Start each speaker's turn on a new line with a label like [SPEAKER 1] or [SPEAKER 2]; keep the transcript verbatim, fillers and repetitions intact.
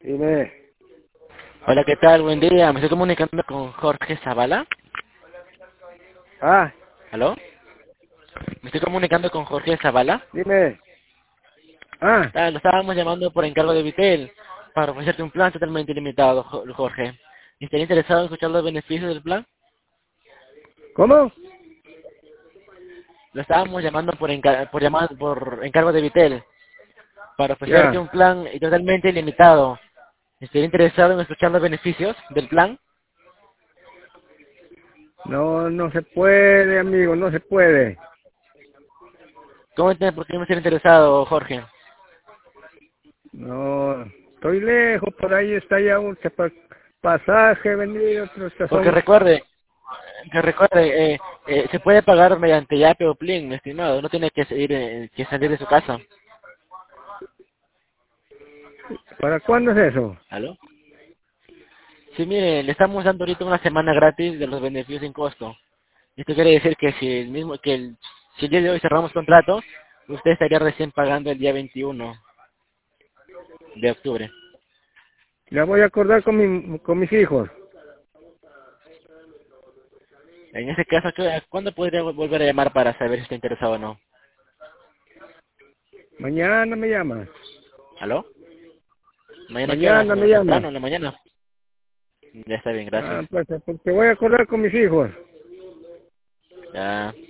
[SPEAKER 1] Dime.
[SPEAKER 2] Hola, ¿qué tal? Buen día. Me estoy comunicando con Jorge Zavala.
[SPEAKER 1] Ah,
[SPEAKER 2] ¿Aló? Me estoy comunicando con Jorge Zavala.
[SPEAKER 1] dime. Ah,
[SPEAKER 2] Ah, lo estábamos llamando por encargo de Vitel para ofrecerte un plan totalmente ilimitado, Jo- Jorge. ¿Estaría interesado en escuchar los beneficios del plan?
[SPEAKER 1] ¿cómo?
[SPEAKER 2] Lo estábamos llamando por, enca- por, llamar, por encargo de Vitel para ofrecerte
[SPEAKER 1] Ya.
[SPEAKER 2] un plan totalmente ilimitado. ¿Estaría interesado en escuchar los beneficios del plan?
[SPEAKER 1] No, no se puede, amigo, no se puede.
[SPEAKER 2] ¿Cómo entiendes por qué no estaría interesado, Jorge?
[SPEAKER 1] No, estoy lejos, por ahí está ya un pa- pasaje, venir otro
[SPEAKER 2] Porque
[SPEAKER 1] estación.
[SPEAKER 2] recuerde, que recuerde, eh, eh, se puede pagar mediante Yape o Plin, mi estimado. No tiene que, ir, eh, que salir de su casa.
[SPEAKER 1] ¿Para cuándo es eso?
[SPEAKER 2] ¿Aló? Sí, mire, le estamos dando ahorita una semana gratis de los beneficios sin costo. Esto quiere decir que si el mismo que el, si el día de hoy cerramos contrato, usted estaría recién pagando el día veintiuno de octubre.
[SPEAKER 1] Ya voy a acordar con, mi, con mis hijos.
[SPEAKER 2] En ese caso, ¿qué- ¿cuándo podría vol- volver a llamar para saber si está interesado o no?
[SPEAKER 1] Mañana me llamas.
[SPEAKER 2] ¿Aló? ¿Mañana qué hora?
[SPEAKER 1] Mañana me
[SPEAKER 2] ¿Temprano
[SPEAKER 1] llamas.
[SPEAKER 2] en la mañana? Ya está bien, gracias.
[SPEAKER 1] Ah, pues porque voy a acordar con mis hijos.
[SPEAKER 2] Ya.